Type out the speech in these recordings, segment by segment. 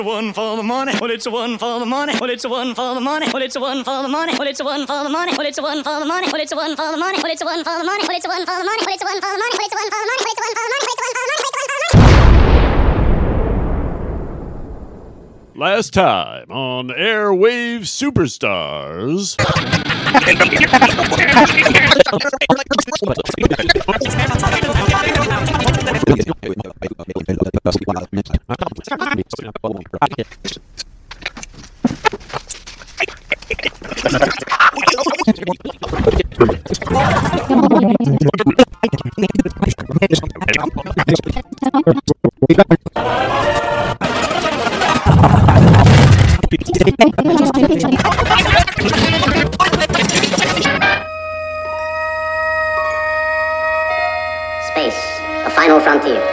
One for the money. Well, it's a one for the money. Well, it's a one for the money. Well, it's a one for the money. Well, it's a one for the money. Well, it's a one for the money. Well, it's a one for the money. Well, it's a one for the money. Well, it's a one for the money. Well, it's a one for the money. Well, it's a one for the money. Well, it's a one for the money. Well, it's a one for the money. Well, it's a one for the money. Well, it's a one for the money. Well, it's a one for the money. Last time on Airwave Superstars. Space, the final frontier.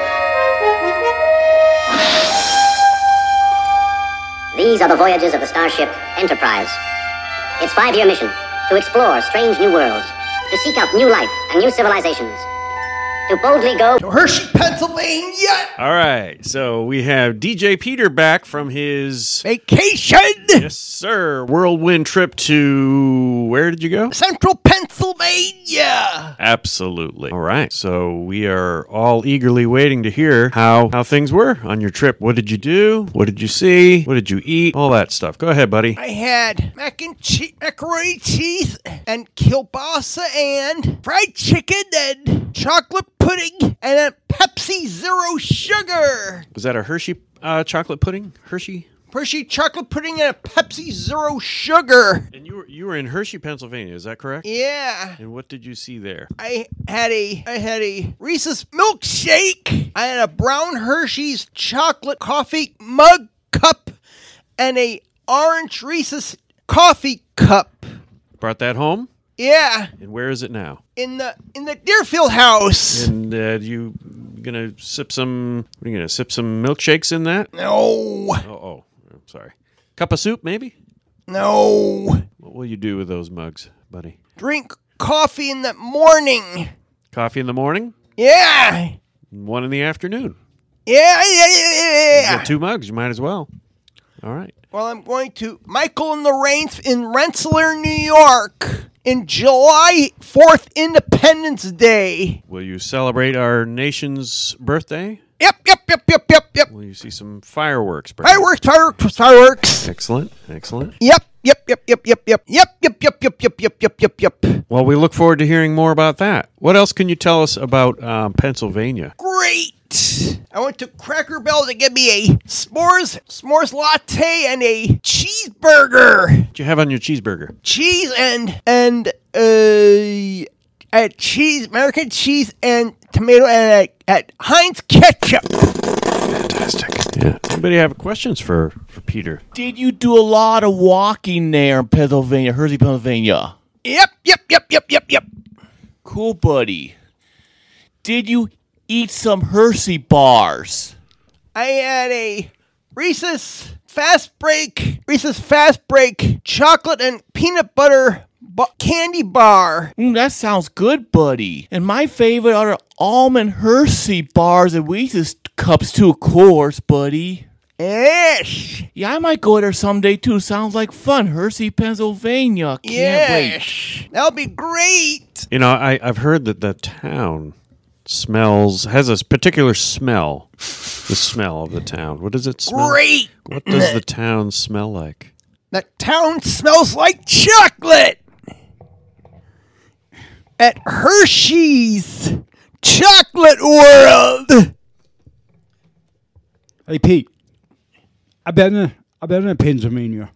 These are the voyages of the starship Enterprise. Its 5-year mission, to explore strange new worlds, to seek out new life and new civilizations, to boldly go to Hershey, Pennsylvania. All right, so we have DJ Peter back from his vacation. Yes, sir. Whirlwind trip to where did you go? Central Pennsylvania. Absolutely. All right, so we are all eagerly waiting to hear how things were on your trip. What did you do? What did you see? What did you eat? All that stuff. Go ahead, buddy. I had macaroni cheese and kielbasa and fried chicken and chocolate pudding and a Pepsi Zero Sugar. Was that a Hershey chocolate pudding? Hershey chocolate pudding and a Pepsi Zero Sugar. And you were in Hershey, Pennsylvania, is that correct? Yeah. And what did you see there? I had a Reese's milkshake. I had a brown Hershey's chocolate coffee mug cup and a orange Reese's coffee cup. Brought that home? Yeah. And where is it now? In the Deerfield house. And you gonna sip some? What are you gonna sip some milkshakes in that? No. Oh, I'm sorry. Cup of soup, maybe? No. What will you do with those mugs, buddy? Drink coffee in the morning. Coffee in the morning? Yeah. One in the afternoon. Yeah. You got 2 mugs. You might as well. All right. Well, I'm going to Michael and Lorraine's in Rensselaer, New York, in July 4th, Independence Day. Will you celebrate our nation's birthday? Yep. Will you see some fireworks? Fireworks. Excellent. Yep. Well, we look forward to hearing more about that. What else can you tell us about Pennsylvania? Great. I went to Cracker Barrel to get me a s'mores latte and a cheeseburger. What you have on your cheeseburger? Cheese and cheese, American cheese and tomato and at Heinz ketchup. Fantastic. Yeah. Anybody have questions for Peter? Did you do a lot of walking there in Pennsylvania, Hershey, Pennsylvania? Yep. Cool, buddy. Did you eat some Hershey bars? I had a Reese's Fast Break chocolate and peanut butter candy bar. That sounds good, buddy. And my favorite are the almond Hershey bars and Reese's cups too, of course, buddy. Yes. Yeah, I might go there someday too. Sounds like fun. Hershey, Pennsylvania. Can't wait. That'll be great. You know, I've heard that the town has a particular smell. The smell of the town. What does it smell? Great. What does the town smell like? The town smells like chocolate. At Hershey's Chocolate World. Hey, Pete. I've been in Pennsylvania.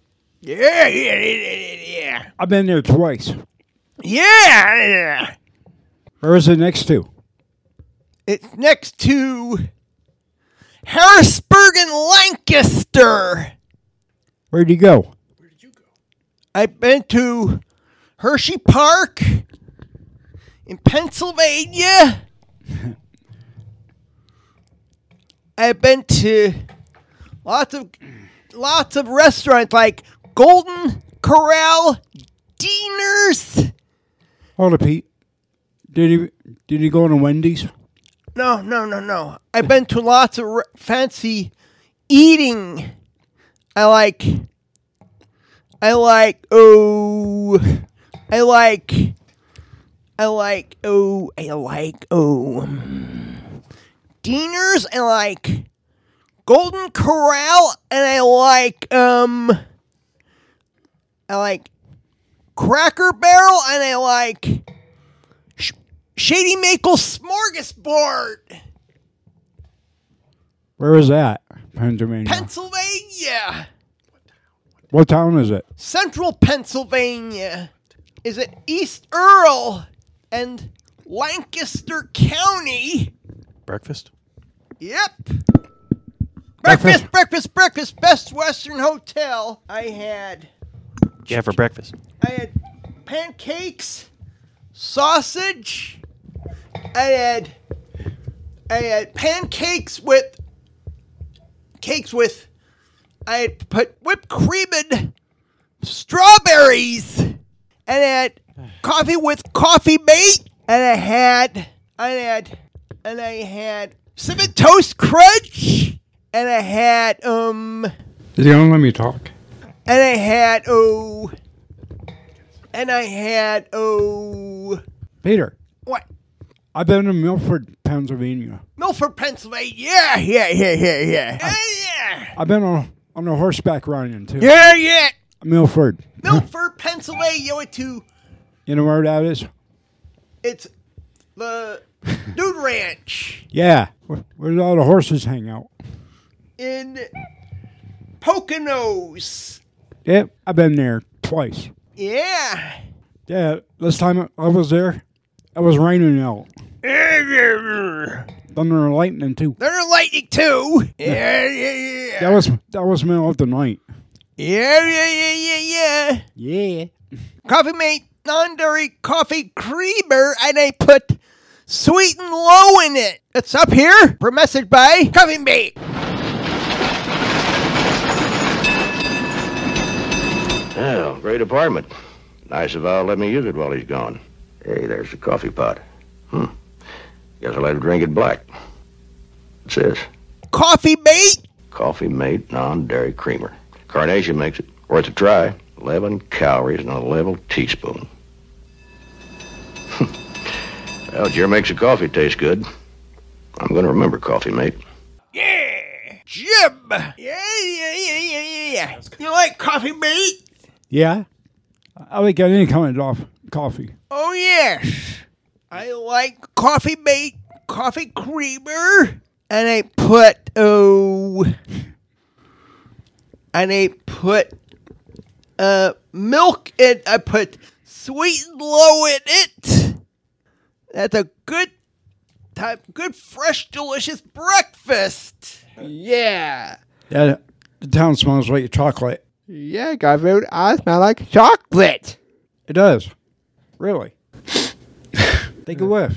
Yeah. I've been there twice. Yeah. Where is it next to? It's next to Harrisburg and Lancaster. Where'd you go? I've been to Hershey Park in Pennsylvania. I've been to lots of restaurants like Golden Corral, Dinners. Hold it, Pete. Did he go to Wendy's? No. I've been to lots of fancy eating. I like Diner's, I like Golden Corral, and I like Cracker Barrel, and I like Shady Maple Smorgasbord. Where is that? Pennsylvania. Pennsylvania. What town is it? Central Pennsylvania. Is it East Earl and Lancaster County? Breakfast? Yep. Breakfast. Best Western Hotel. I had For breakfast. pancakes, sausage. I had pancakes with I had put whipped cream and strawberries, and I had coffee with Coffee Mate, and I had cinnamon toast crunch, and I had You don't let me talk. and I had Peter, what? I've been in Milford, Pennsylvania. Milford, Pennsylvania. Yeah. I've been on a horseback riding too. Yeah. Milford. Milford, Pennsylvania. Went to You know where that is? it's the Dude Ranch Yeah. Where all the horses hang out. in Poconos. Yep, I've been there twice. Yeah. Yeah, this time I was there, it was raining out. Thunder Thunder and lightning too. and lightning too. Yeah. That was middle of the night. Yeah. Yeah. Coffee Mate non-dairy coffee creamer, and I put sweet and low in it. It's up here for a message by Coffee Mate. Well, great apartment. Nice of Al let me use it while he's gone. Hey, there's the coffee pot. Guess I'll let him drink it black. What's this? Coffee Mate. Coffee Mate non-dairy creamer. Carnation makes it. Worth a try. 11 calories and a level teaspoon. Well, Jer makes the coffee taste good. I'm going to remember Coffee Mate. Yeah. Jim. Yeah. You like Coffee Mate? Yeah? I like any kind of coffee. Oh, yes. I like Coffee Mate coffee creamer. And I put, milk in. I put sweet and low in it. That's a good fresh, delicious breakfast. Yeah. Yeah, the town smells like chocolate. Yeah, Garfield, I smell like chocolate. It does. Really. Take a whiff.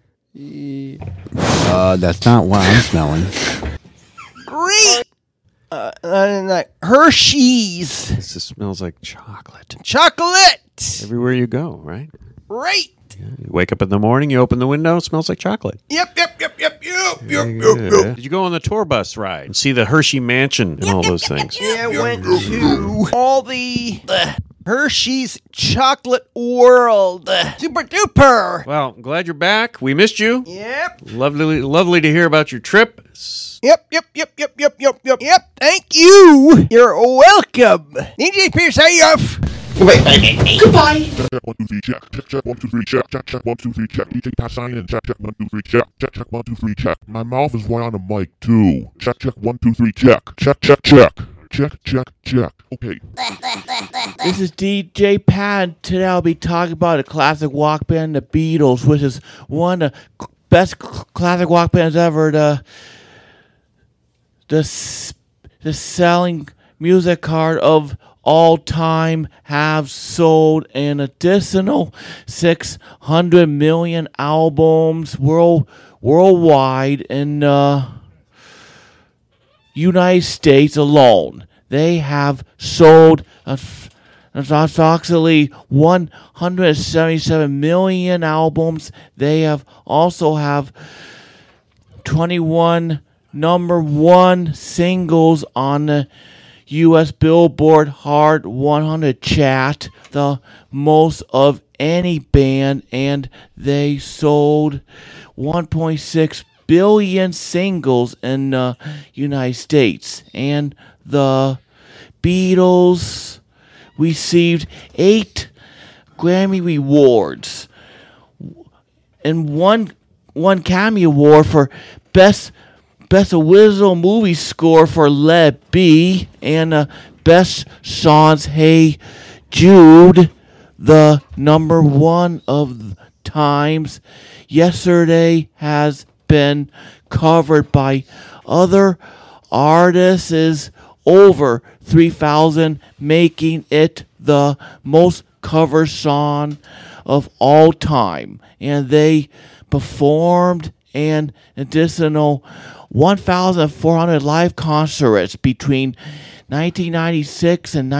That's not what I'm smelling. Great. And like Hershey's This just smells like chocolate. chocolate. Everywhere you go, right? Right. You wake up in the morning, you open the window, it smells like chocolate. Yep. Did you go on the tour bus ride and see the Hershey Mansion and all those things? Yeah, I went to all the Hershey's Chocolate World. Super duper. Well, I'm glad you're back. We missed you. Yep. Lovely to hear about your trip. Yep. Thank you. You're welcome. DJ Pierce, how you off? Goodbye. Check 1 2 3 check. Check 1 2 3 check. Check 1 2 3 check. DJ Pat sign in. Check 1 2 3 check. Check 1 2 3 check. My mouth is right on the mic too. Check 1 2 3 check. Check. Check. Okay. This is DJ Pat. Today I'll be talking about a classic rock band, the Beatles, which is one of the best classic rock bands ever. The selling music card of all time, have sold an additional 600 million albums worldwide in United States alone. They have sold approximately 177 million albums. They have also have 21 number one singles on the U.S. Billboard Hot 100 chart, the most of any band, and they sold 1.6 billion singles in the United States. And the Beatles received 8 Grammy Awards and one Academy Award for Best Original Movie Score for Let It Be, and Best Songs Hey Jude, the number one of times. Yesterday has been covered by other artists is over 3,000, making it the most covered song of all time. And they performed an additional 1,400 live concerts between 1996 and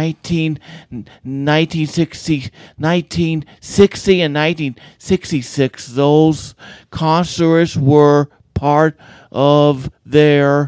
1960 and 1966. Those concerts were part of their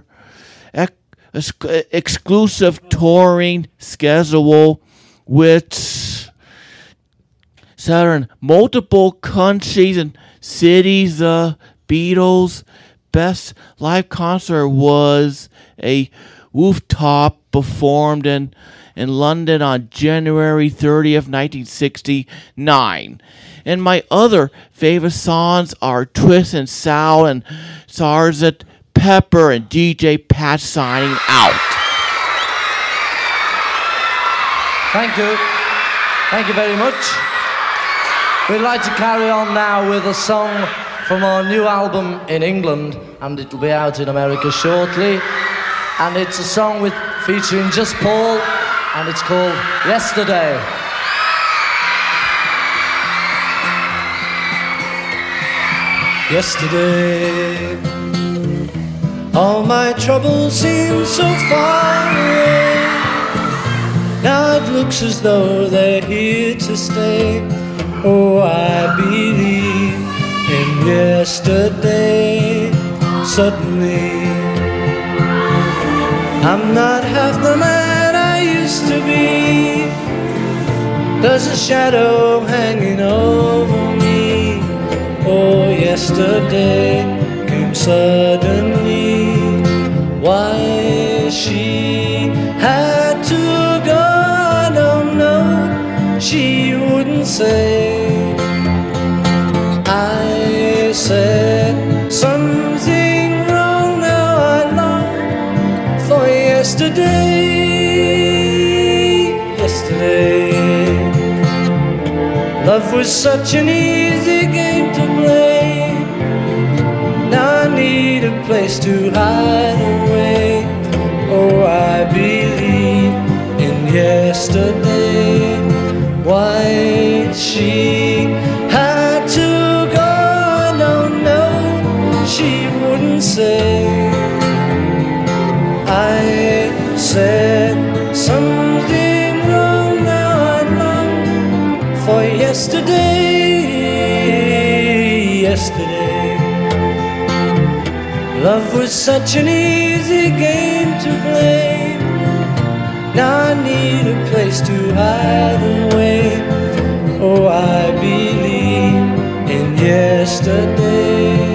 exclusive touring schedule, which centered multiple countries and cities. The Beatles' best live concert was a rooftop performed in London on January 30th, 1969. And my other favorite songs are Twist and Shout and Sgt. Pepper and DJ Pat signing out. Thank you. Thank you very much. We'd like to carry on now with a song from our new album in England, and it will be out in America shortly. And it's a song featuring just Paul, and it's called Yesterday. Yesterday, all my troubles seem so far away. Now it looks as though they're here to stay. Oh, I believe in yesterday. Suddenly, I'm not half the man I used to be. There's a shadow hanging over me. Oh, yesterday came suddenly. Why she had to go, I don't know. She wouldn't say. I said something wrong, now I long for yesterday. Yesterday, love was such an easy game to play. Now I need a place to hide away. Oh, I believe in yesterday. Why she had to go, I don't know. She wouldn't say. I said something wrong, now I long for yesterday. Yesterday, love was such an easy game to play. Now I need a place to hide away. Oh, I believe in yesterday.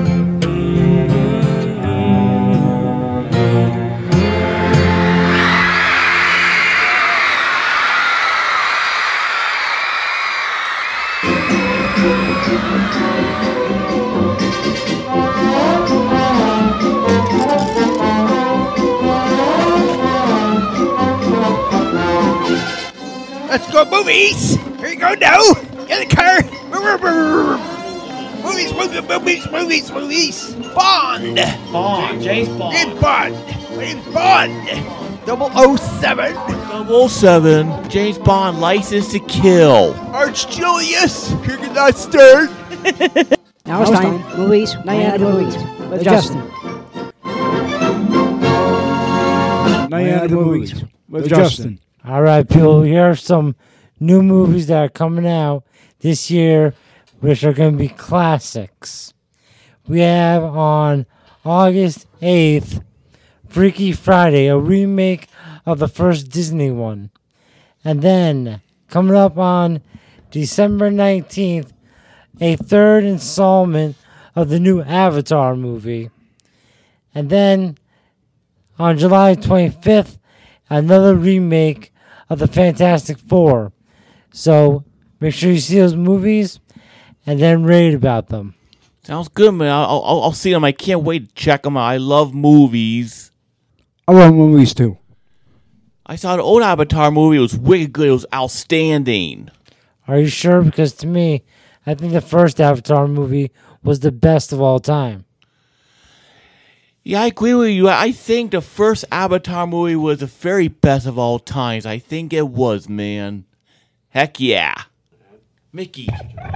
Let's go movies! Here you go now! Get the car! Movies! Bond! James Bond. James Bond! James Bond! 007! 007, James Bond, License to Kill. Arch Julius! You cannot start! Now it's time. Movies. Night movies. With Justin. Night movies. With Justin. All right, people, here are some new movies that are coming out this year, which are going to be classics. We have on August 8th, Freaky Friday, a remake of the first Disney one. And then, coming up on December 19th, a third installment of the new Avatar movie. And then, on July 25th, another remake of the Fantastic Four. So, make sure you see those movies and then rate about them. Sounds good, man. I'll see them. I can't wait to check them out. I love movies. I love movies too. I saw the old Avatar movie. It was wicked good. It was outstanding. Are you sure? Because to me, I think the first Avatar movie was the best of all time. Yeah, I agree with you. I think the first Avatar movie was the very best of all times. I think it was, man. Heck yeah. Mickey.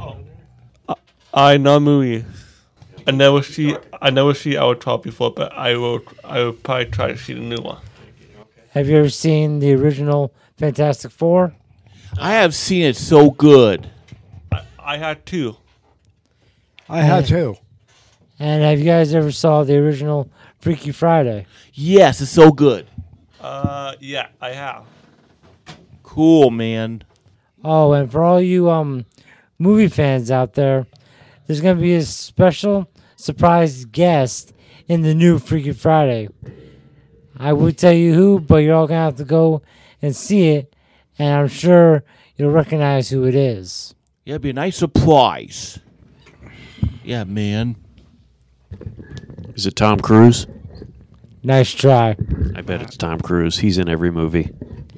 I know movie. I never see Avatar before, but I will probably try to see the new one. Have you ever seen the original Fantastic Four? I have seen it so good. I had two. I had two. And have you guys ever saw the original Freaky Friday? Yes, it's so good. Yeah, I have. Cool, man. Oh, and for all you movie fans out there, there's going to be a special surprise guest in the new Freaky Friday. I would tell you who, but you're all going to have to go and see it, and I'm sure you'll recognize who it is. Yeah, it'd be a nice surprise. Yeah, man. Is it Tom Cruise? Nice try. I bet it's Tom Cruise. He's in every movie.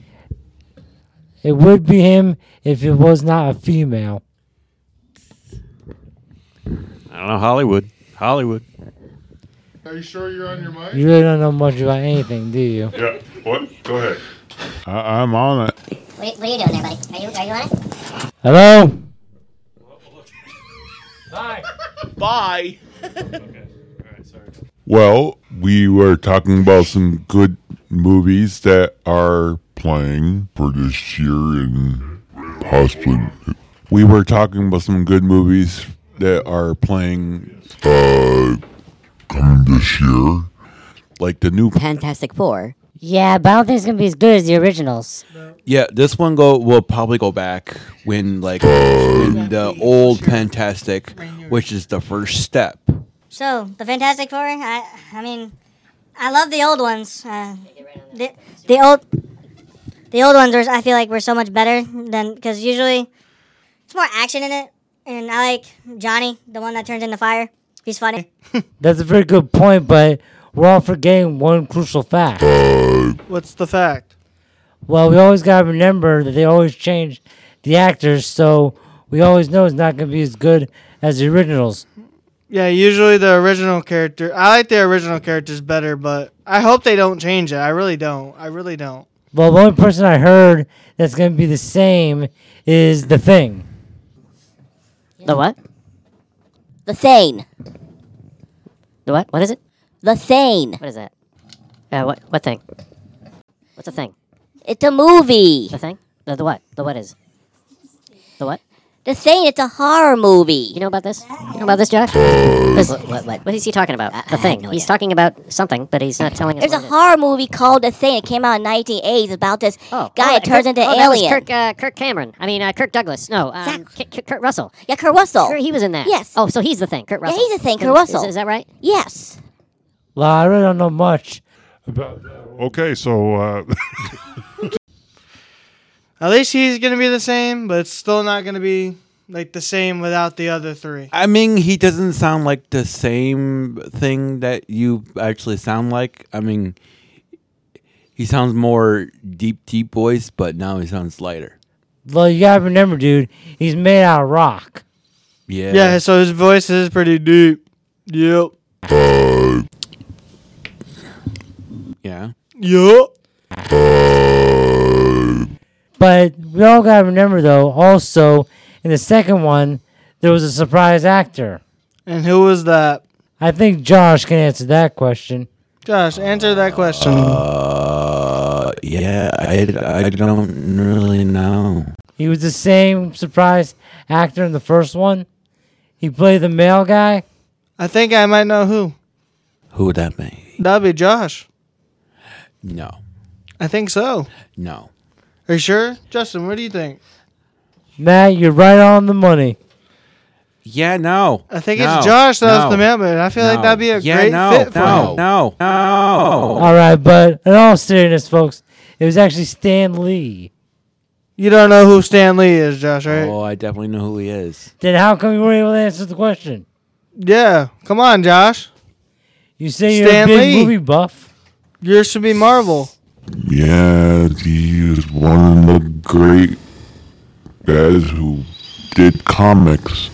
It would be him if it was not a female. I don't know, Hollywood. Are you sure you're on your mic? You really don't know much about anything, do you? Yeah. What? Go ahead. I'm on it. What are you doing there, buddy? Are you on it? Hello? Bye. Well, we were talking about some good movies that are playing for this year and possibly. We were talking about some good movies that are playing coming this year. Like the new Fantastic Four. Yeah, but I don't think it's gonna be as good as the originals. Yeah, this one will probably go back when the old Fantastic, which is the first step. So the Fantastic Four, I mean, I love the old ones. The old ones are, I feel like, were so much better than, because usually it's more action in it, and I like Johnny, the one that turns into fire. He's funny. That's a very good point, but we're all forgetting one crucial fact. What's the fact? Well, we always got to remember that they always change the actors, so we always know it's not going to be as good as the originals. Yeah, usually the original character. I like the original characters better, but I hope they don't change it. I really don't. Well, the only person I heard that's going to be the same is The Thing. The what? The Thane. The what? What is it? The Thane. What is that? What thing? What's a thing? It's a movie. The thing? The what? The what is? The what? The Thane, it's a horror movie. You know about this? You know about this, Josh? What is he talking about? The thing. He's talking about something, but he's not telling us. There's a horror movie called The Thing. It came out in 1980. It's about this guy that turns into alien. That was Kirk Cameron. I mean, Kirk Douglas. No, Kurt Russell. Yeah, Kurt Russell. Sure, he was in that. Yes. Oh, so he's the thing, Kurt Russell. Yeah, he's the thing, Kurt Russell. Is that right? Yes. Well, I really don't know much about that. Okay, so At least he's going to be the same, but it's still not going to be like the same without the other three. I mean, he doesn't sound like the same thing that you actually sound like. I mean, he sounds more deep voice, but now he sounds lighter. Well, you got to remember, dude, he's made out of rock. Yeah. Yeah, so his voice is pretty deep. Yep. Yeah. Yup. But we all got to remember, though, also, in the second one, there was a surprise actor. And who was that? I think Josh can answer that question. Josh, answer that question. Yeah, I don't really know. He was the same surprise actor in the first one. He played the male guy. I think I might know who. Who would that be? That'd be Josh. No. I think so. No. Are you sure? Justin, what do you think? Matt, you're right on the money. Yeah, no. I think it's Josh that was the mailman. I feel like that'd be a great fit for him. No. All right, but in all seriousness, folks, it was actually Stan Lee. You don't know who Stan Lee is, Josh, right? Oh, I definitely know who he is. Then how come you weren't able to answer the question? Yeah. Come on, Josh. You say you're Stan a big Lee. movie buff. Yours should be Marvel. Yeah, he is one of the great guys who did comics.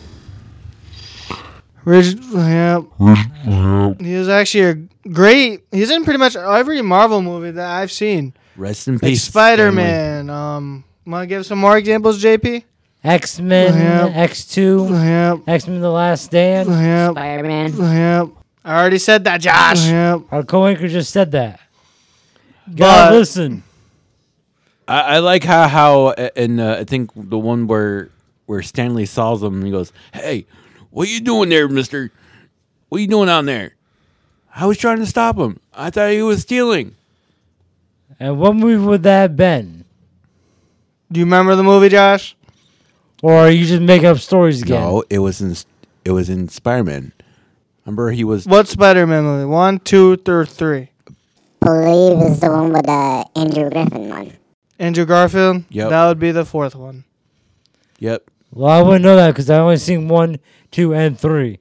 Yeah. He was actually a great. He's in pretty much every Marvel movie that I've seen. Rest in Like peace, Spider-Man. Want to give some more examples, JP? X-Men, X2, X-Men The Last Stand, Spider-Man. I already said that, Josh. Our co-anchor just said that. But- God, listen. I like how in I think the one where Stanley saws him and he goes, "Hey, what you doing there, mister? What you doing down there?" I was trying to stop him. I thought he was stealing. And what movie would that have been? Do you remember the movie, Josh? Or are you just making up stories again? No, it was in Spider-Man. Remember he was What Spider-Man movie? 1, 2, 3? Believe is the one with the Andrew Griffin one. Andrew Garfield? Yep. That would be the fourth one. Yep. Well, I wouldn't know that because I only seen 1, 2, and 3.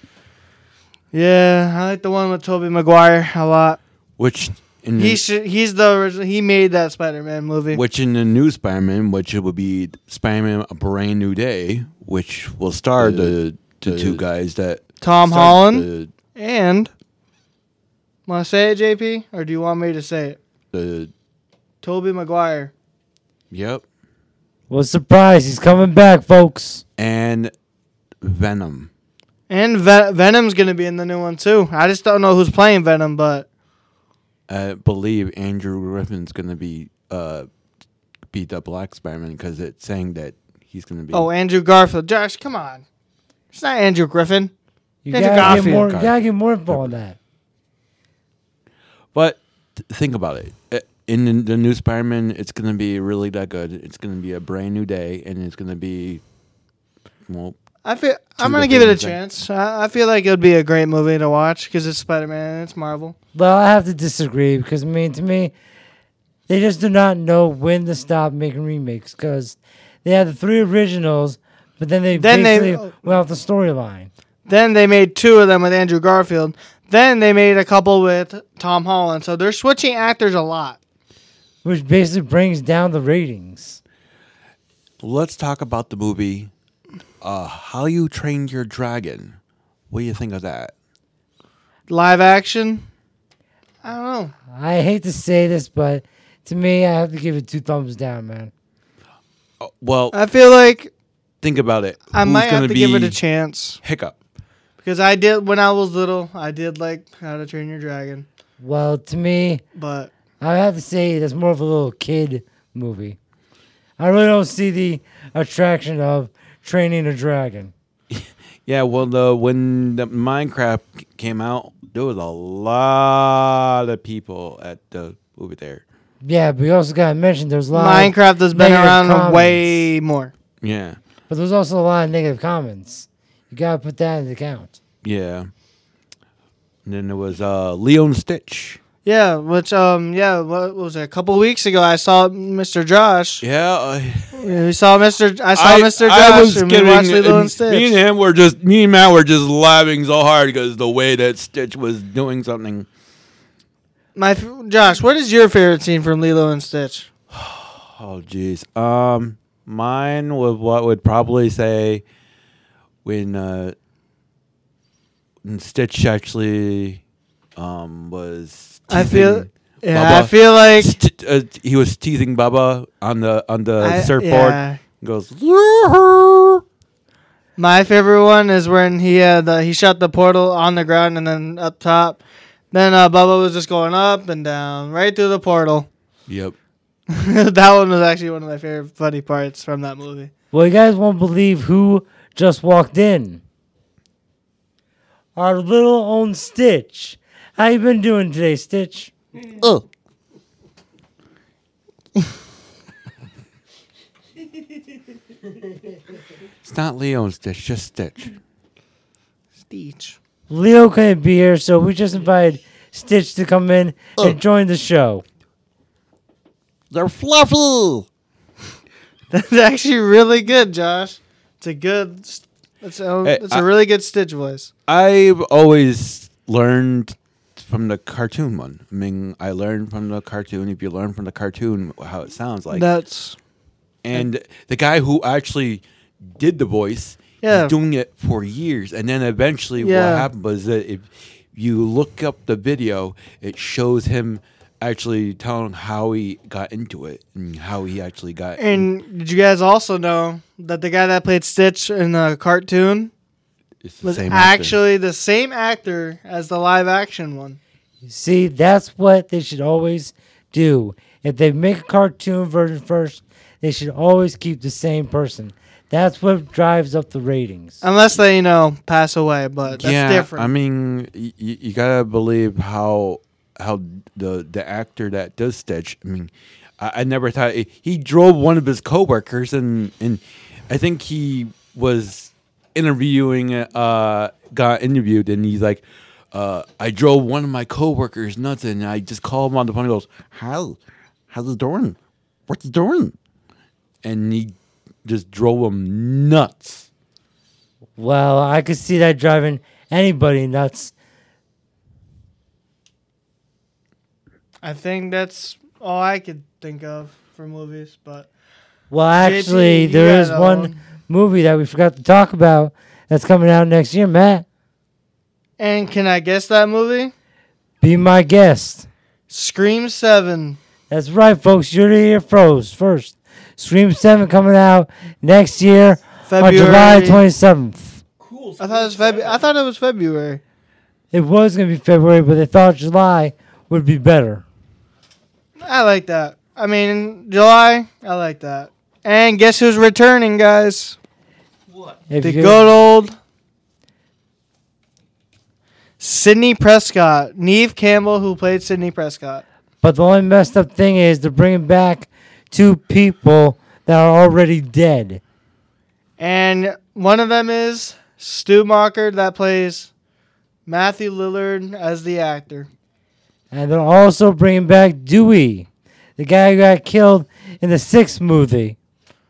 Yeah, I like the one with Tobey Maguire a lot. which in He's the original. He made that Spider-Man movie. which in the new Spider-Man, which it would be Spider-Man: A Brand New Day, which will star the two guys that Tom started Holland and want to say it, JP, or do you want me to say it? the Tobey Maguire. yep, Well, surprise, he's coming back, folks. and Venom. And Venom's gonna be in the new one too. I just don't know who's playing Venom, but I believe Andrew Griffin's going to be the Black Spider-Man because it's saying that he's going to be. Andrew Garfield. Josh, come on. It's not Andrew Griffin. You Andrew gotta get Garfield. more info on that. But think about it. In the new Spider-Man, it's going to be really that good. It's going to be a brand new day, and it's going to be, well, I'm gonna give it a chance. I feel like it would be a great movie to watch because it's Spider-Man and it's Marvel. Well, I have to disagree because, I mean, to me, they just do not know when to stop making remakes because they had the 3 originals, but then they basically went off the storyline. Then they made 2 of them with Andrew Garfield. Then they made a couple with Tom Holland. So they're switching actors a lot. Which basically brings down the ratings. let's talk about the movie How You Trained Your Dragon. What do you think of that? Live action? I don't know. I hate to say this, but to me, I have to give it 2 thumbs down, man. Well, I feel like think about it. I Who's might have gonna to give it be a chance. Hiccup. Because I did, when I was little, I did like How to Train Your Dragon. Well, to me, But I have to say that's more of a little kid movie. I really don't see the attraction of training a dragon. Yeah, well, when the Minecraft came out, there was a lot of people at the movie there. Yeah, but you also got to mention there's a lot Minecraft has of been negative around comments. way more. Yeah, But there's also a lot of negative comments. You got to put that into account. yeah. And then there was Leo and Stitch. Yeah, which, what was it? A couple weeks ago, I saw Mr. Josh. Yeah, We saw Mr. Mr. Josh I was and kidding. we watched Lilo and Stitch. Me and Matt were just laughing so hard because the way that Stitch was doing something. Josh, what is your favorite scene from Lilo and Stitch? Oh, jeez. Mine was what would probably say when Stitch actually was. I teasing feel like he was teasing Bubba on the surfboard. yeah. He goes. My favorite one is when he shut the portal on the ground and then up top. Then Bubba was just going up and down right through the portal. Yep. That one was actually one of my favorite funny parts from that movie. Well, you guys won't believe who just walked in. our little own Stitch. How you been doing today, Stitch? Oh. It's not Leo and Stitch, just Stitch. Stitch. Leo couldn't be here, so we just invited Stitch to come in and join the show. They're fluffy. That's actually really good, Josh. It's a good. It's a really good Stitch voice. I've always learned from the cartoon one. I mean, I learned from the cartoon. If you learn from the cartoon how it sounds like. And the guy who actually did the voice, he's doing it for years. And then eventually what happened was that if you look up the video, it shows him actually telling how he got into it and how he actually got And did you guys also know that the guy that played Stitch in the cartoon was actually the same actor as the live action one? See, that's what they should always do. If they make a cartoon version first, they should always keep the same person. That's what drives up the ratings. Unless they, pass away, but that's different. I mean, you gotta believe how the actor that does Stitch. I mean, I never thought he drove one of his coworkers, and I think he was interviewing, got interviewed, and he's like, I drove one of my coworkers nuts, and I just called him on the phone. He goes, how's it doing? What's it doing? And he just drove him nuts. Well, I could see that driving anybody nuts. I think that's all I could think of for movies, but... Well, actually, there is one movie that we forgot to talk about that's coming out next year, Matt. And can I guess that movie? Be my guest. Scream 7. That's right, folks. You're here first. Scream 7 coming out next year on July 27th. Cool. I thought it was February. It was going to be February, but they thought July would be better. I like that. I mean, July, I like that. And guess who's returning, guys? What? The good old Sidney Prescott. Neve Campbell, who played Sidney Prescott. But the only messed up thing is they're bringing back 2 people that are already dead. And one of them is Stu Macher, that plays Matthew Lillard as the actor. And they're also bringing back Dewey, the guy who got killed in the 6th movie.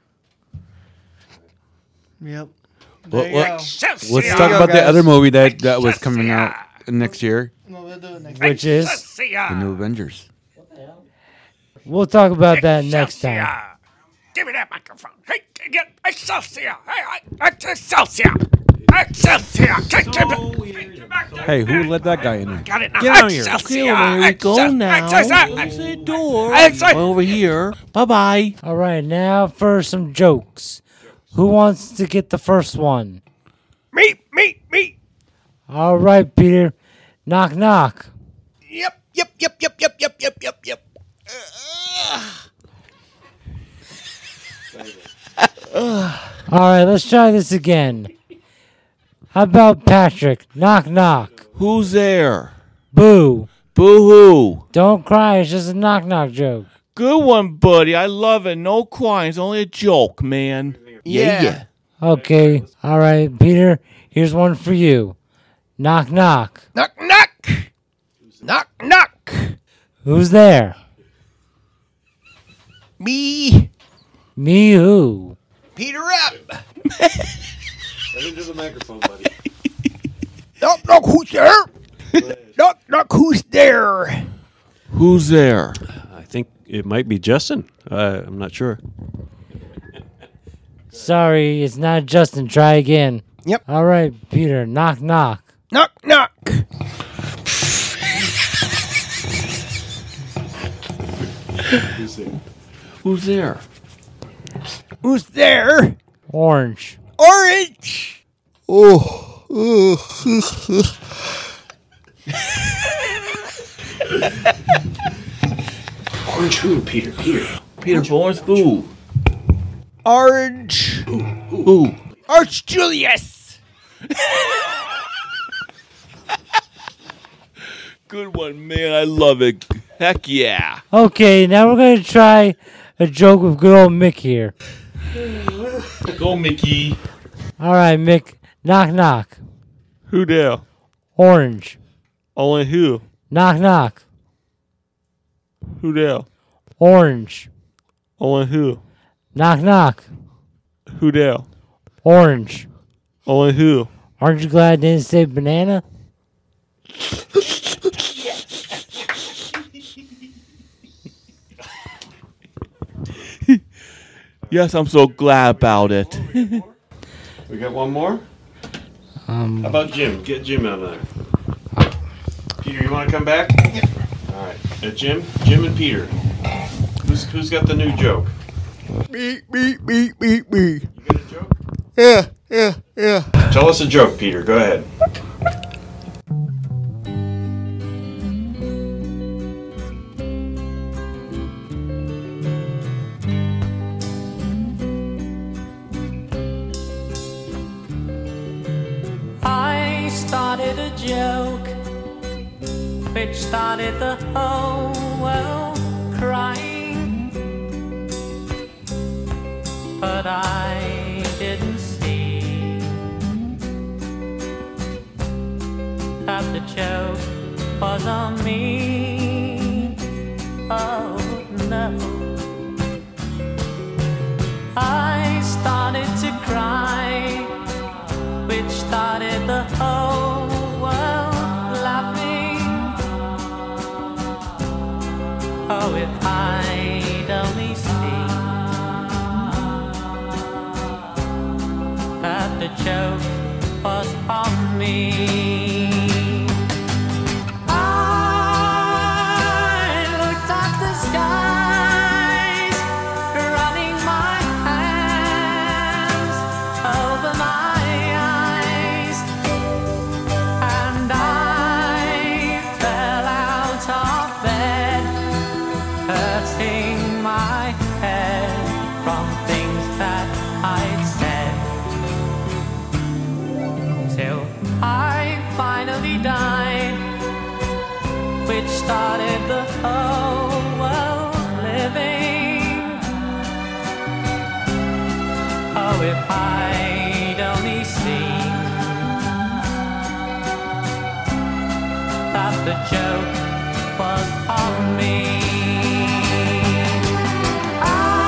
Yep. Let's talk about the other movie that was coming out next year. Which is the new Avengers. We'll talk about that next time. Give me that microphone. Hey, get Excelsior. Hey, Excelsior. Excelsior. Hey, who let that guy in there? Got it now. Get out of here. Okay, well, there we go now. Close the door. Over here. Bye-bye. All right, now for some jokes. Who wants to get the first one? Me. All right, Peter. Knock, knock. Yep. All right, let's try this again. How about Patrick? Knock, knock. Who's there? Boo. Boo-hoo. Don't cry. It's just a knock, knock joke. Good one, buddy. I love it. No crying. It's only a joke, man. Yeah. Okay. All right, Peter. Here's one for you. Knock, knock. Knock, knock. Knock, knock. Who's there? Me. Me who? Peter Rapp. Let me do the microphone, buddy. Knock, knock, who's there? Knock, knock, who's there? Who's there? I think it might be Justin. I'm not sure. Sorry, it's not Justin. Try again. Yep. All right, Peter. Knock, knock. Knock, knock. Who's there? Who's there? Orange. Orange. Orange who, Peter? Peter Orange who? Orange. Who? Arch Julius. Good one, man. I love it. Heck yeah. Okay, now we're going to try a joke with good old Mick here. Go, Mickey. All right, Mick. Knock, knock. Who there? Orange. Only who? Knock, knock. Who there? Orange. Only who? Knock, knock. Who there? Orange. Only who? Aren't you glad I didn't say banana? Yes, I'm so glad about it. We got one more? How about Jim? Get Jim out of there. Peter, you want to come back? All right. Jim and Peter. Who's got the new joke? Me. You got a joke? Yeah. Tell us a joke, Peter. Go ahead. I started a joke which started the whole world crying, but I didn't see that the joke was on me. Oh no, I started to cry, which started the whole world laughing. Oh, if I'd only seen that the joke was on me. I looked at the skies, running my hands over my eyes, and I fell out of bed, hurting my head from things that I'd said, till I finally died, which started the whole world living. Oh, if I'd only seen that the joke was on me. I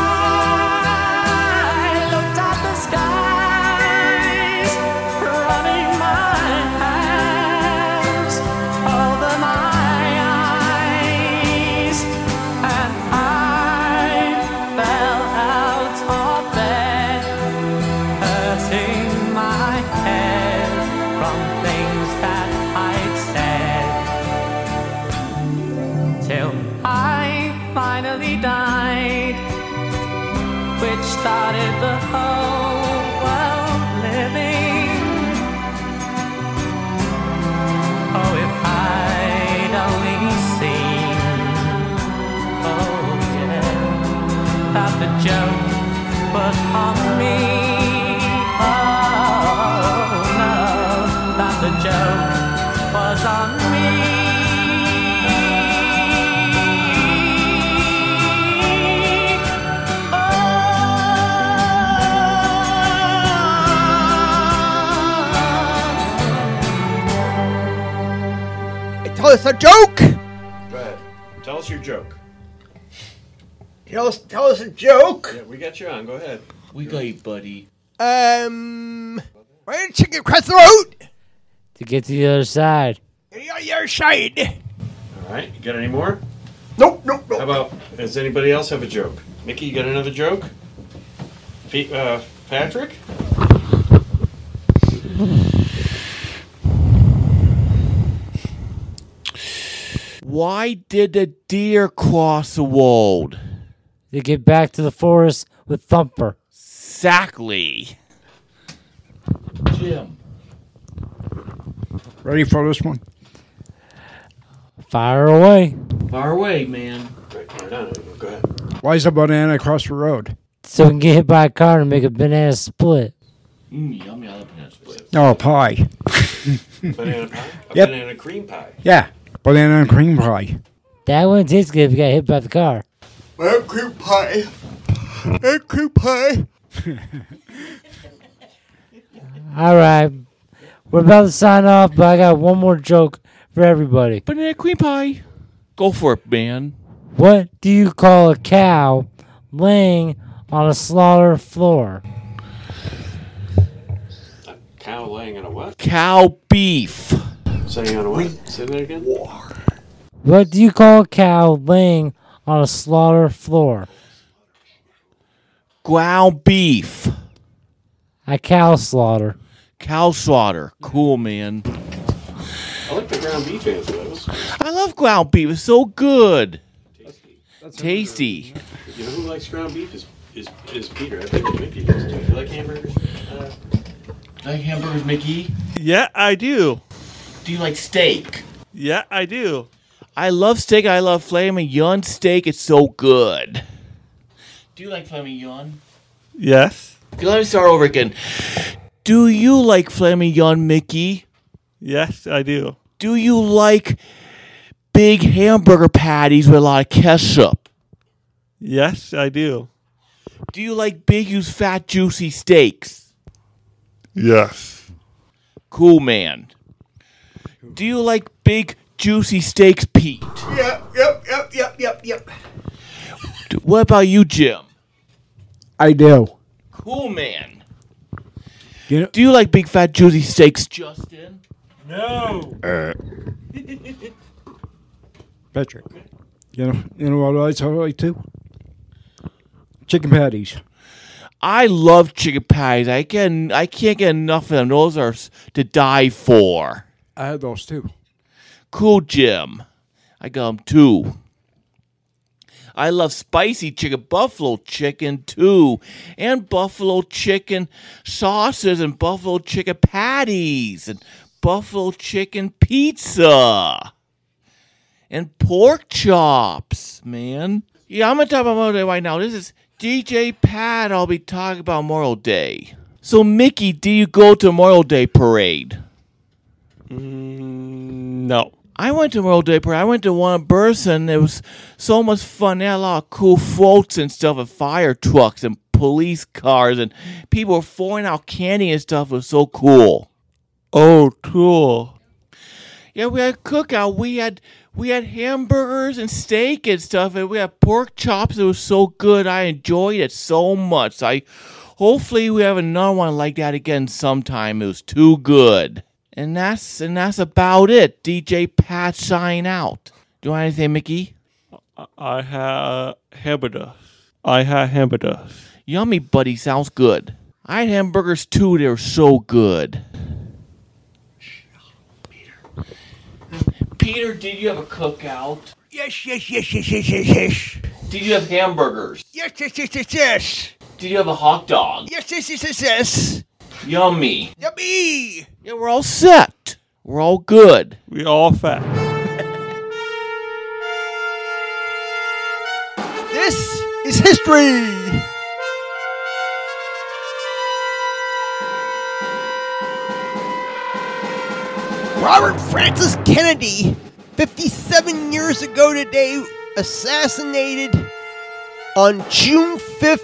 looked at the skies, running my hands over my eyes, and I fell out of bed, hurting my head from things that I'd said, till I finally died, which started the whole world living. Oh, if I'd only seen, oh yeah, that the joke was on me. Oh no, that the joke was on me. Tell us a joke. Go ahead. Tell us your joke. Tell us a joke. Yeah, we got you on. Go ahead. We got you, buddy. Why did chicken cross the road? To get to the other side. Get on the other side. All right. You got any more? Nope. How about, does anybody else have a joke? Mickey, you got another joke? Patrick? Why did the deer cross the road? To get back to the forest with Thumper. Exactly. Jim. Ready for this one? Fire away. Far away, man. Go ahead. Why is a banana across the road? So we can get hit by a car and make a banana split. Yummy, I love banana split. No, pie. Banana pie? Yep. Banana cream pie. Yeah. Banana and cream pie. That wouldn't taste good if you got hit by the car. Cream pie. Cream pie. All right. We're about to sign off, but I got one more joke for everybody. Banana cream pie. Go for it, man. What do you call a cow laying on a slaughter floor? A cow laying on a what? Cow beef. Saying on a what? Say that again. What do you call a cow laying on a slaughter floor? Ground beef. A cow slaughter. Cow slaughter. Cool, man. I like the ground beef answer. That was I love ground beef. It's so good. Tasty. You know who likes ground beef is Peter. I think Mickey does too. You like hamburgers? Like hamburgers, Mickey? Yeah, I do. Do you like steak? Yeah, I do. I love steak. I love filet mignon steak. It's so good. Do you like filet mignon? Yes. Okay, let me start over again. Do you like filet mignon, Mickey? Yes, I do. Do you like big hamburger patties with a lot of ketchup? Yes, I do. Do you like big, huge, fat, juicy steaks? Yes. Cool, man. Do you like big, juicy steaks, Pete? Yep. What about you, Jim? I do. Cool, man. You know, Do you like big, fat, juicy steaks, Justin? No. Patrick. You know what I like too? Chicken patties. I love chicken patties. I can't get enough of them. Those are to die for. I had those too. Cool, Jim. I got them too. I love spicy chicken, buffalo chicken too, and buffalo chicken sauces, and buffalo chicken patties, and buffalo chicken pizza, and pork chops, man. Yeah, I'm going to talk about Memorial Day right now. This is DJ Pat. I'll be talking about Memorial Day. So, Mickey, do you go to Memorial Day parade? No. I went to Memorial Day parade. I went to one in Burson. It was so much fun. They had a lot of cool floats and stuff, and fire trucks and police cars, and people were throwing out candy and stuff. It was so cool. Oh, cool. Yeah, we had cookout. We had hamburgers and steak and stuff, and we had pork chops. It was so good. I enjoyed it so much. Hopefully we have another one like that again sometime. It was too good. And that's about it. DJ Pat sign out. Do you want anything, Mickey? I had hamburgers. Yummy, buddy. Sounds good. I had hamburgers too. They were so good. Peter, did you have a cookout? Yes. Did you have hamburgers? Yes. Did you have a hot dog? Yes. Yummy. Yummy. Yeah, we're all set. We're all good. We all fat. This is history. Robert Francis Kennedy, 57 years ago today, assassinated on June 5th,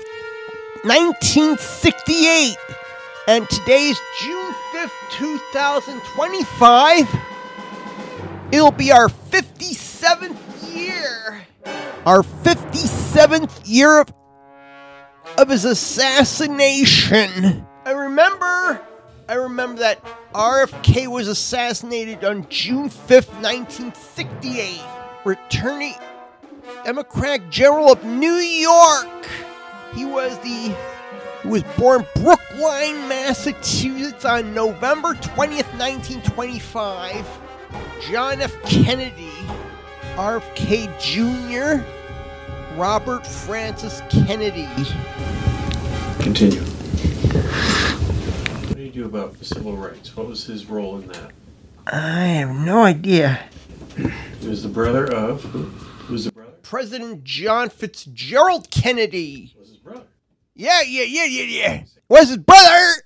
1968. And today's June 5th, 2025. It'll be our 57th year. Our 57th year of his assassination. I remember that RFK was assassinated on June 5th, 1968. Returning Democratic General of New York. He was born Brookline, Massachusetts on November 20th, 1925. John F. Kennedy, RFK Jr., Robert Francis Kennedy. Continue. What do you do about civil rights? What was his role in that? I have no idea. He was the brother of who? Who's the brother? President John Fitzgerald Kennedy. Was his brother? Yeah. Was his brother?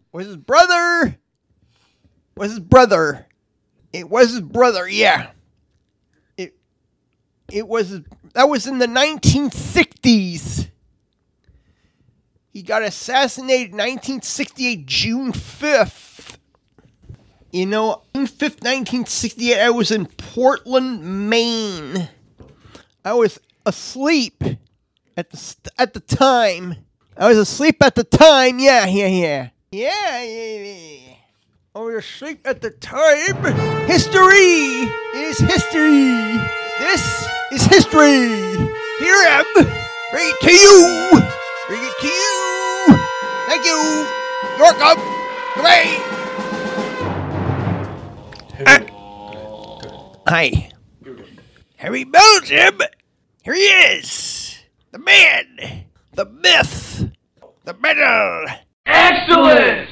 It was his brother, yeah. That was in the 1960s. He got assassinated 1968, June 5th. You know, June 5th, 1968, I was in Portland, Maine. I was asleep at the time. I was asleep at the time. Yeah. I was asleep at the time. History is history. This is history. Here I am. Bring it to you. Bring it to you. Thank you. You're welcome. Goodbye. Hi. Harry Belgium. Here he is. The man. The myth. The medal. Excellent.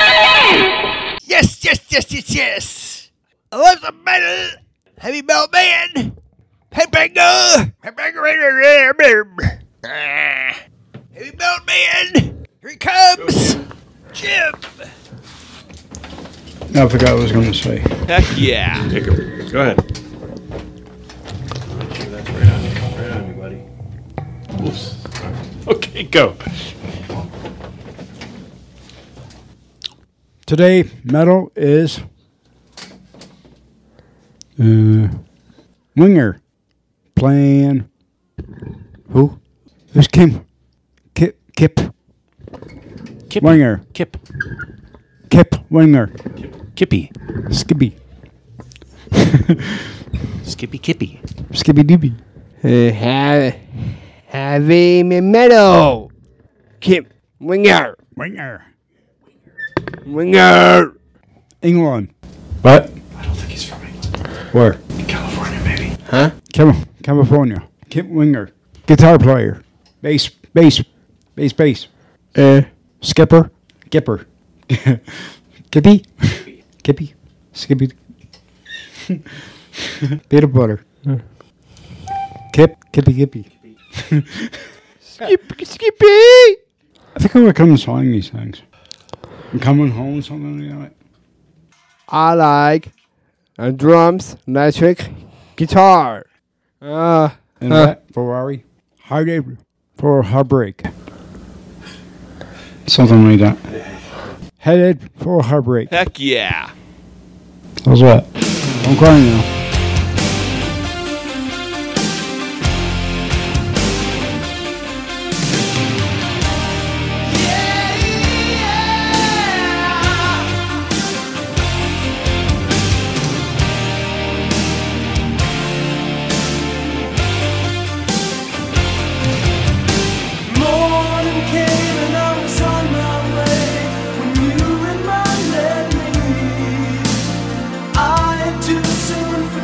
Yes. I love the medal. Heavy Bell Man. Headbanger. Heavy Bell Man. Here he comes. Jim. I forgot what I was going to say. Heck yeah. Go ahead. Make sure that's right on you, buddy. Oops. Okay, go. Today, metal is Winger playing who? Who's Kim? Kip. Winger. Kip Winger. Kippy. Skippy. Skippy Kippy. Skippy Doobie. Heavy metal. Kip Winger. England. What? I don't think he's from England. Where? California, maybe. Huh? California. Kip Winger. Guitar player. Bass. Skipper. Kippy. Skippy. Peanut butter. Kippy. Skippy. I think I'm going to come and sing these things. I'm coming home, something like that. I like drums, electric, guitar. And that Ferrari. Heartache for heartbreak. Something like that. Headed for heartbreak. Heck yeah. How's that? I'm crying now. Too soon for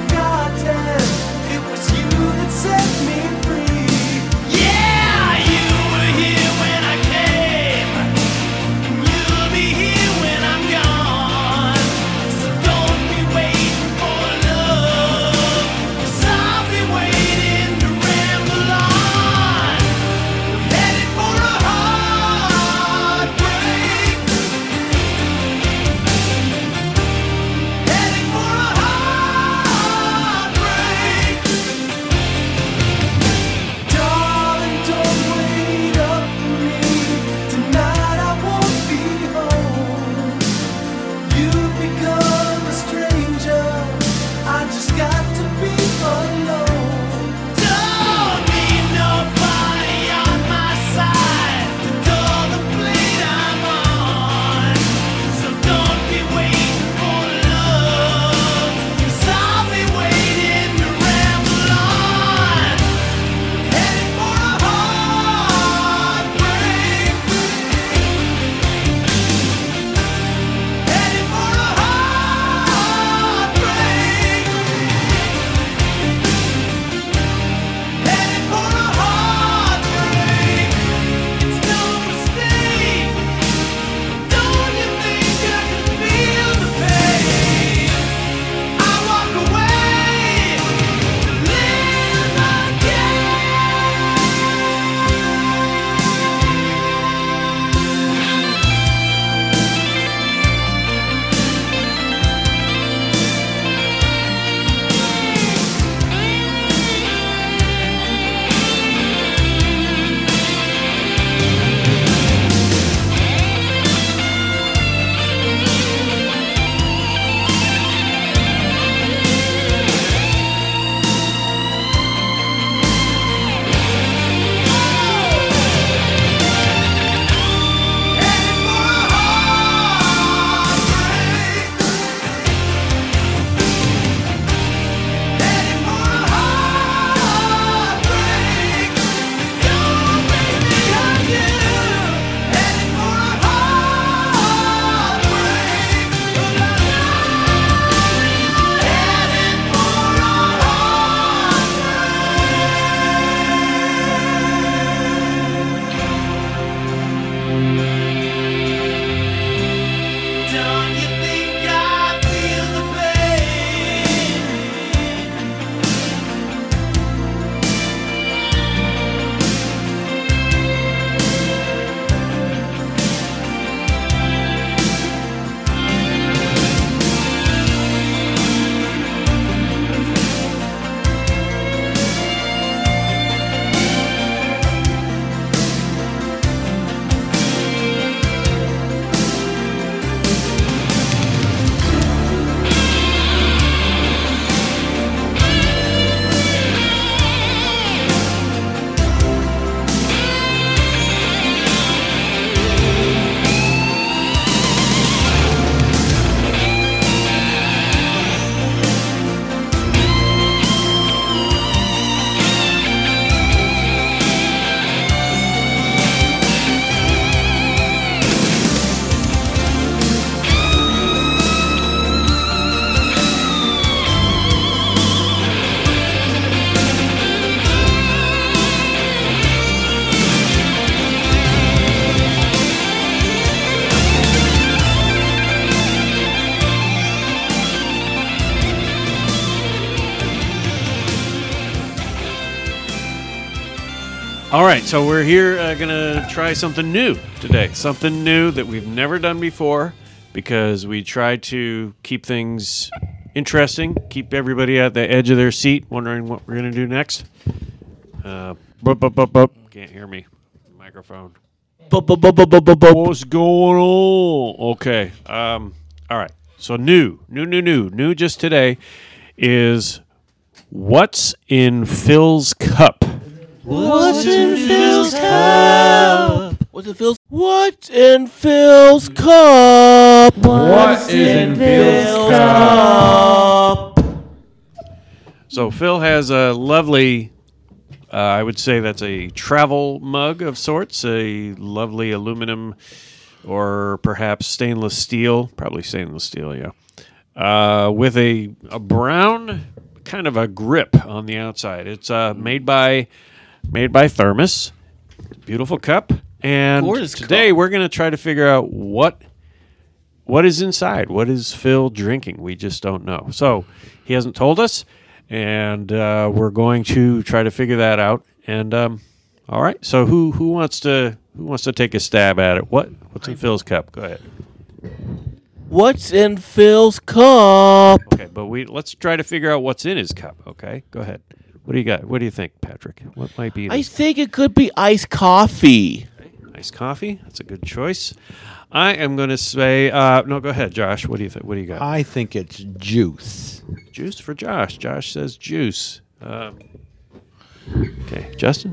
All right, so we're here going to try something new today. Something new that we've never done before because we try to keep things interesting, keep everybody at the edge of their seat, wondering what we're going to do next. Can't hear me. Microphone. What's going on? Okay. All right. So new just today is what's in Phil's cup. What's in Phil's cup? What's in Phil's cup? What is in Phil's cup? So Phil has a lovely, I would say that's a travel mug of sorts, a lovely aluminum or perhaps stainless steel, probably stainless steel, yeah, with a brown kind of a grip on the outside. It's made by Thermos. Beautiful cup. And Gorgeous today cup. we're going to try to figure out what is inside. What is Phil drinking? We just don't know. So he hasn't told us, and we're going to try to figure that out. And all right. So who wants to take a stab at it? What's in Phil's cup? Go ahead. What's in Phil's cup? Okay, but let's try to figure out what's in his cup. Okay, go ahead. What do you got? What do you think, Patrick? What might be in I think it could be iced coffee. Iced coffee? That's a good choice. I am going to say, no, go ahead, Josh. What do you think? What do you got? I think it's juice. Juice for Josh. Josh says juice. Okay, Justin?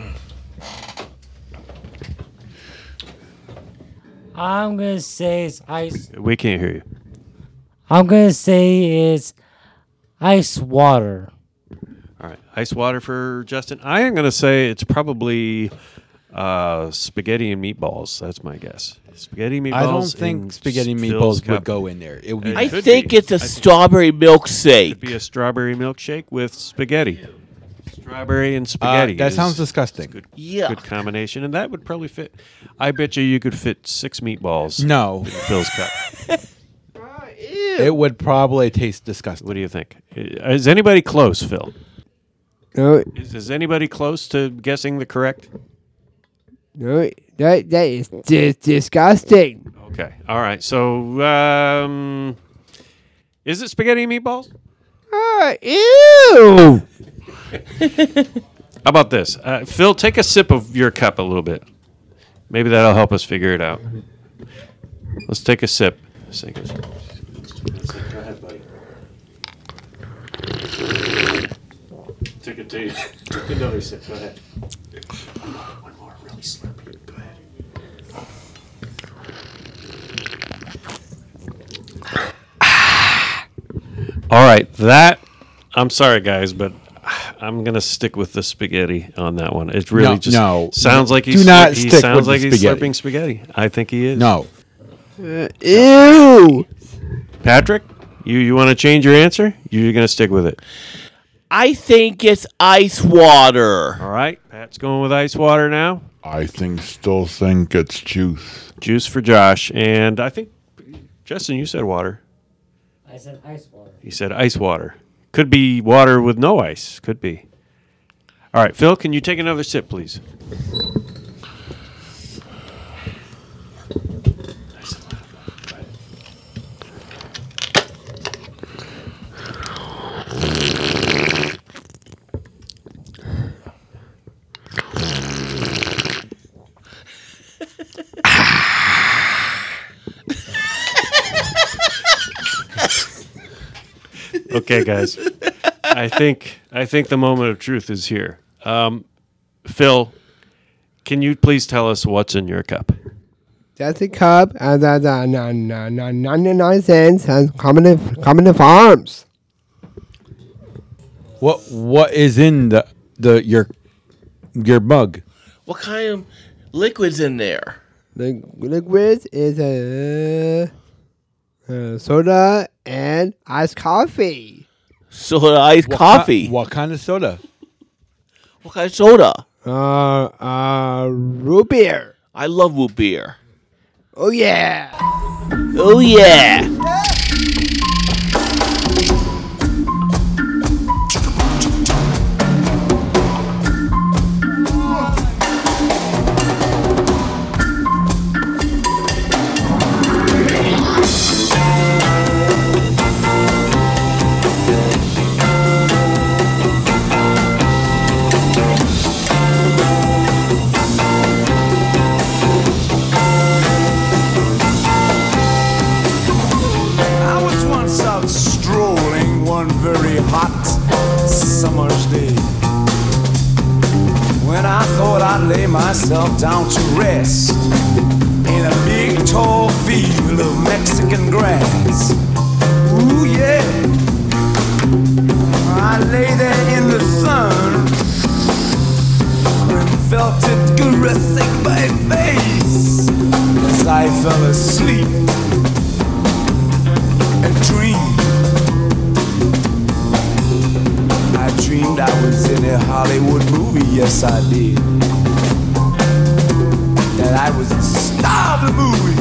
I'm going to say it's ice. We can't hear you. I'm going to say it's ice water. All right, ice water for Justin. I am going to say it's probably spaghetti and meatballs. That's my guess. Spaghetti meatballs. I don't think spaghetti Phil's meatballs cup. would go in there. It would be I think it's a strawberry milkshake. Could be a strawberry milkshake with spaghetti. Strawberry and spaghetti. that is sounds disgusting. Good, Yeah. good combination, and that would probably fit. I bet you could fit 6 meatballs. No. in Phil's cup. It would probably taste disgusting. What do you think? Is anybody close, Phil? No, Is anybody close to guessing the correct? no, that is disgusting. Okay. All right. So, is it spaghetti and meatballs? Ew! How about this? Phil, take a sip of your cup a little bit. Maybe that'll help us figure it out. Let's take a sip. Go ahead, buddy. Take another sip. Go ahead. One more really slurpy. Go ahead. All right, I'm sorry, guys, but I'm gonna stick with the spaghetti on that one. It really sounds like he's slurping spaghetti. I think he is. No. Ew! Patrick, you want to change your answer? You're gonna stick with it. I think it's ice water. All right, Pat's going with ice water now. I still think it's juice. Juice for Josh, and I think Justin, you said water. I said ice water. He said ice water. Could be water with no ice. Could be. All right, Phil, can you take another sip, please? Okay, guys. I think the moment of truth is here. Phil, can you please tell us what's in your cup? That's a cup and 99 cents and coming farms. What is in your mug? What kind of liquid's in there? The liquid is soda and iced coffee. Soda, iced coffee. What kind of soda? What kind of soda? Root beer. I love root beer. Oh yeah. Oh yeah. myself down to rest in a big tall field of Mexican grass. Ooh, yeah. I lay there in the sun and felt it caressing my face as I fell asleep and dreamed. I dreamed I was in a Hollywood movie, yes I did. That I was the star of the movie.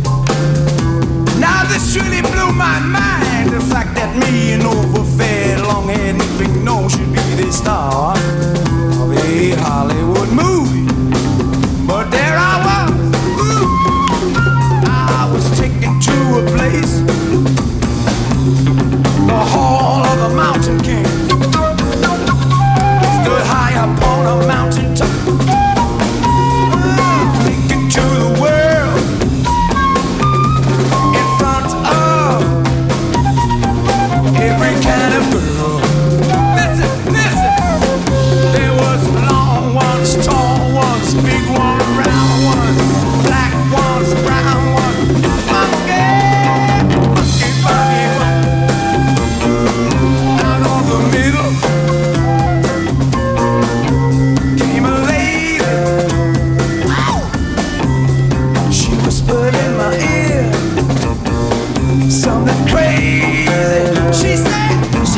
Now this really blew my mind, the fact that me, an overfed, long-haired, big nose should be the star of a Hollywood movie. But there I was, I was taken to a place, the Hall of the Mountain King. Stood high upon a mountain top, thinking to the world in front of every kind of girl. Listen, listen. There was long ones, tall ones, big ones, round ones, black ones, brown ones, funky, funky, funky. Out of the middle came a lady. She whispered in my ear something crazy. She said,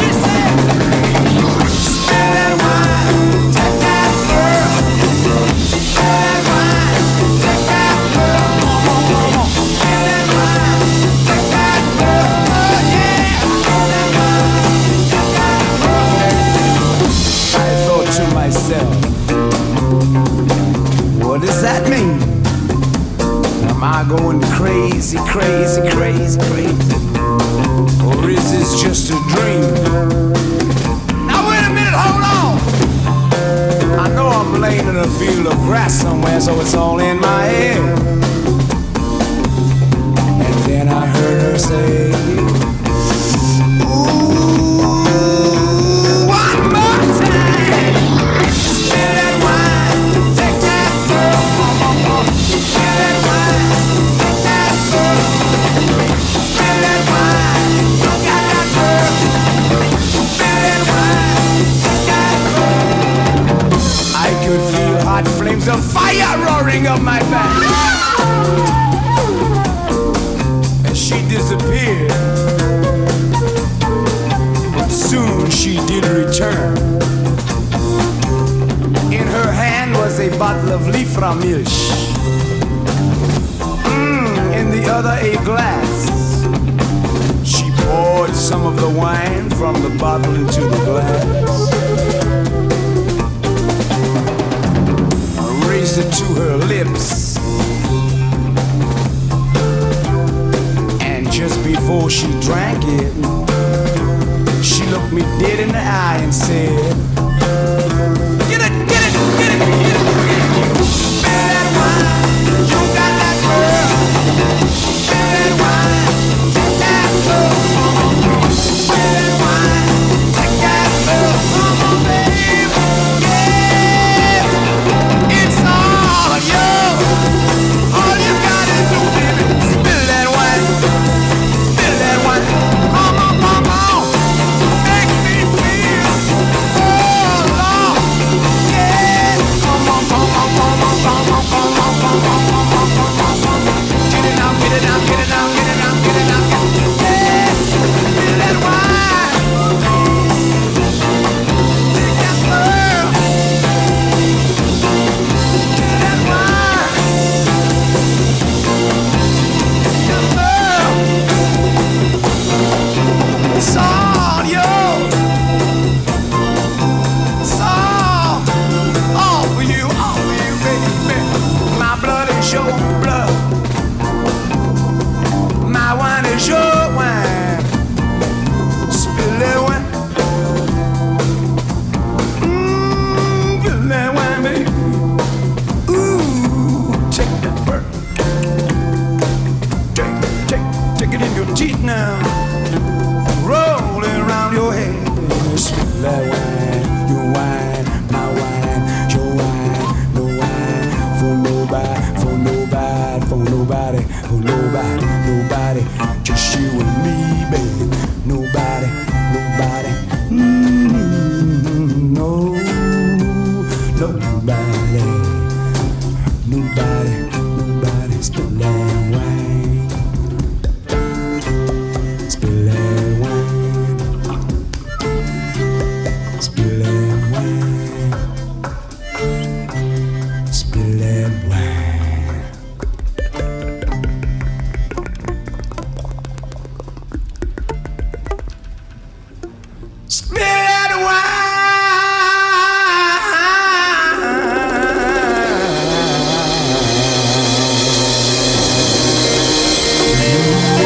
spill that wine, take that girl. Spill that wine, take that girl. Come on. Spill that wine, take that girl. Oh yeah. Spill that wine, take that girl. I thought to myself, what does that mean? Am I going crazy, crazy, crazy, crazy? Or is this just a dream? Now wait a minute, hold on. I know I'm laying in a field of grass somewhere, so it's all in my head. And then I heard her say, ooh, one more time. Spill that wine, take that girl. Spill that wine, take that girl. Spill that wine, you got that girl. Spill that wine, take that girl. I could feel hot flames of fire roaring up my back as she disappeared. But soon she did return. In her hand was a bottle of Liefraumilch. In the other a glass. She poured some of the wine from the bottle into the glass, raised it to her lips, and just before she drank it, she looked me dead in the eye and said, get it, get it, get it, get it, get it. Spill that wine, you got that girl. Spill that wine, take that girl. Spill that wine, take that girl. Come on, baby, yeah. It's all of you. All you gotta do, baby, spill that wine. Spill that wine. Come on, come on. Make me feel. Oh. Oh, nobody, nobody, just you and me, baby. Nobody, nobody, no, nobody, nobody, nobody, spill that wine, spill that wine, spill that wine, spill that wine. Spill that wine.